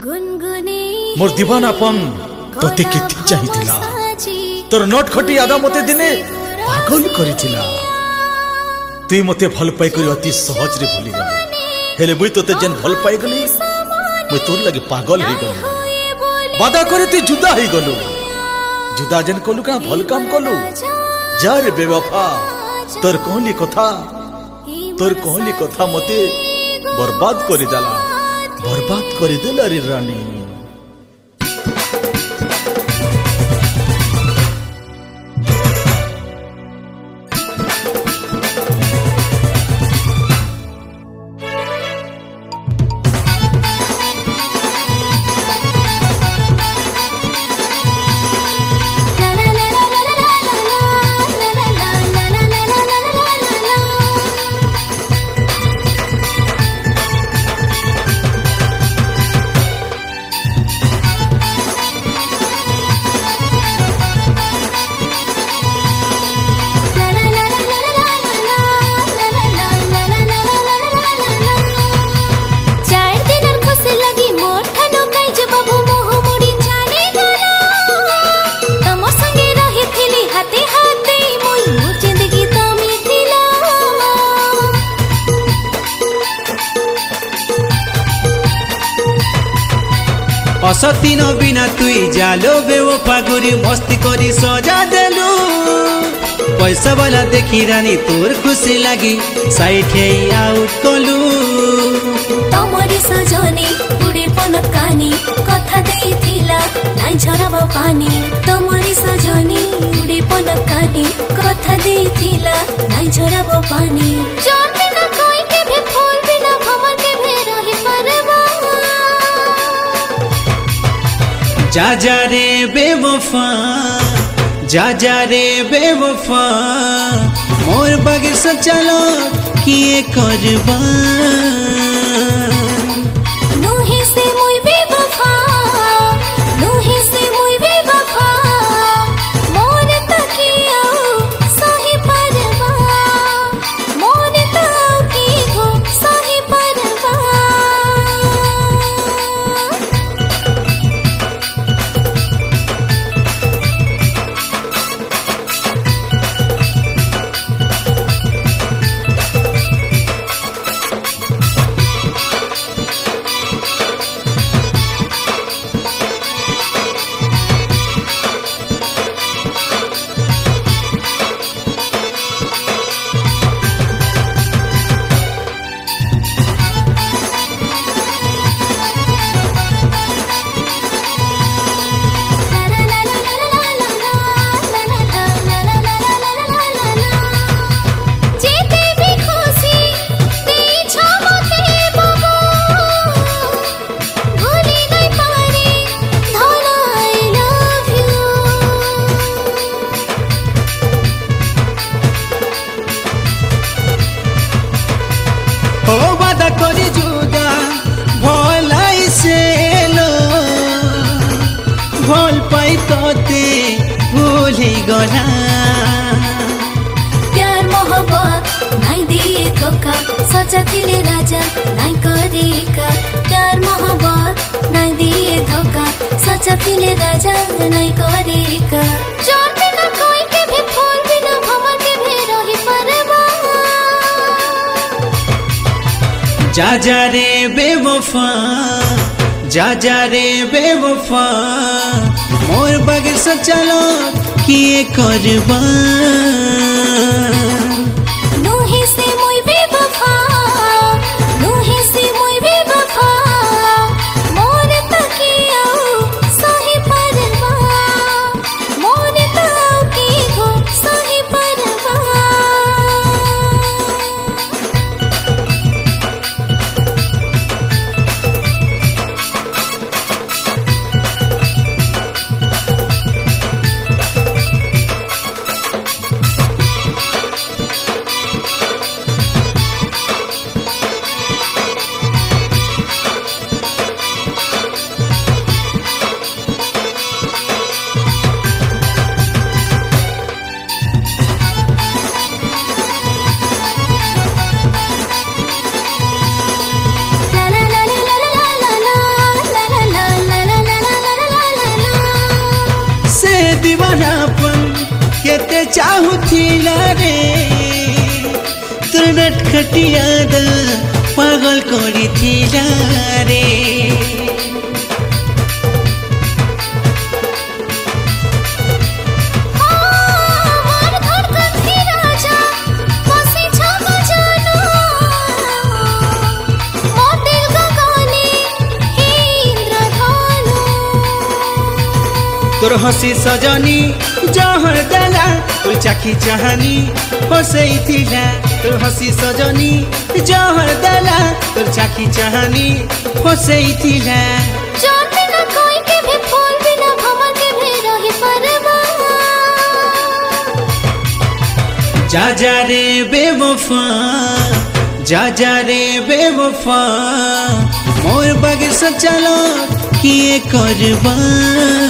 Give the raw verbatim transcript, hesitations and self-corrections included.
मोर दीवानापन तोते केति चाहिथिला तोर नोट खटी आदा मते दिने पागल करिथिला तुई मते भल पाई करी अति सहज रे भूली गली हेले मुई तोते जेन भल पाई गली मुई तोर लगे पागल हे गली वादा करे तू जुदा हे गलु जुदा जेन कोलु का भल काम कोलु जा रे बेवफा तोर कहली कथा तोर कहली कथा मते बर्बाद करि देला बर्बाद करि देला रे रानी। असतीन बिना तुई जालो बेवफा गुरी मस्ती करी सजा देलु पैसा वाला देखी रानी तोर खुशी लगी साइड हे आउट कलु तमरी सजनी उड़े पनत कानी कथा देइथिला नाइ झरब पानी तमरी सजनी उड़े पनत कानी कथा देइथिला नाइ झरब पानी जान बिना कोई के भी फूल बिना भमर के भी रही परवा जा जा रे बेवफा जा जा रे बेवफा मोर बगैर से चलो किए करबा नोहे से मुई बेवफा नोहे से मुई बेवफा मोर तकिया सही परवा मोर तकी हो सही परवा। ओ वादा करी जुदा भलाई से लो भल पाई तोते भूली गला प्यार मोहब्बत नाइ दिए धोखा सचा थिले राजा नाइ करेका प्यार मोहब्बत नाइ दिए धोखा सचा थिले राजा नाइ करेका जान बिना कोई के भी फूल बिना भमर के भी रही परवा जा जा रे बेवफा जा जा रे बेवफा मोर बगैर से चलो किए करबा नोहे से मुई बेवफा नोहे से मुई बेवफा मोर तकिया सही परवा मोर तकी हो सही परवा। चाहूला रे तोर नटखटिया दा पागल करिथिला रे तोर हसी सजनी जहर देला तोर चाखी चाहनी हसई थिला तोर हसी सजनी जहर देला तोर चाखी चाहनी हसई थिला जानते ना कोई के भी फूल बिना भमर के भी रही परवा जा जा रे बेवफा जा जा रे बेवफा मोर बगैर सब चलो किए करबा।